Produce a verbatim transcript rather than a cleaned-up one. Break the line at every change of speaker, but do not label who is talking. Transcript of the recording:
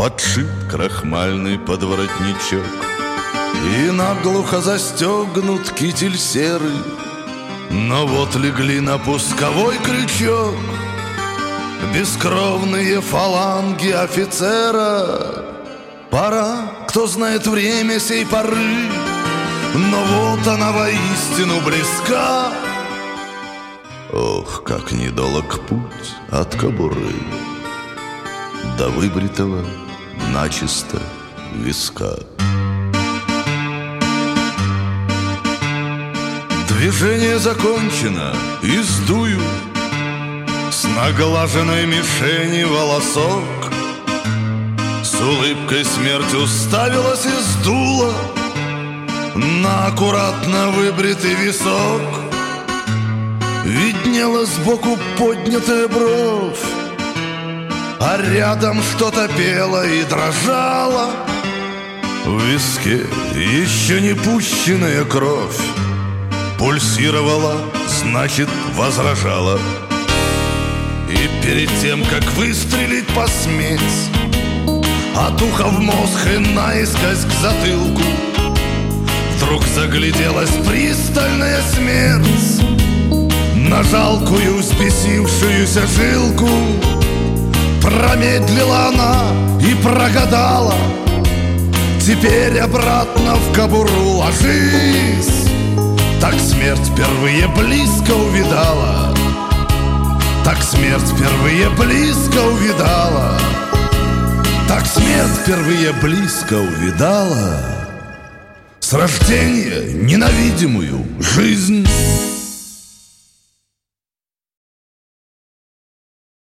подшит крахмальный подворотничок, и наглухо застегнут китель серый. Но вот легли на пусковой крючок бескровные фаланги офицера. Пора, кто знает время сей поры, но вот она воистину близка. Ох, как недолог путь от кобуры до выбритого начисто виска. Движение закончено, и сдую с наглаженной мишени волосок. С улыбкой смерть уставилась и сдула на аккуратно выбритый висок. Виднела сбоку поднятая бровь, а рядом что-то пело и дрожало. В виске еще не пущенная кровь пульсировала, значит, возражала. И перед тем, как выстрелить, посметь от уха в мозг и наискось к затылку, вдруг загляделась пристальная смерть на жалкую взбесившуюся жилку. Промедлила она и прогадала: теперь обратно в кобуру ложись. Так смерть впервые близко увидала, так смерть впервые близко увидала, так смерть впервые близко увидала с рождения ненавидимую жизнь.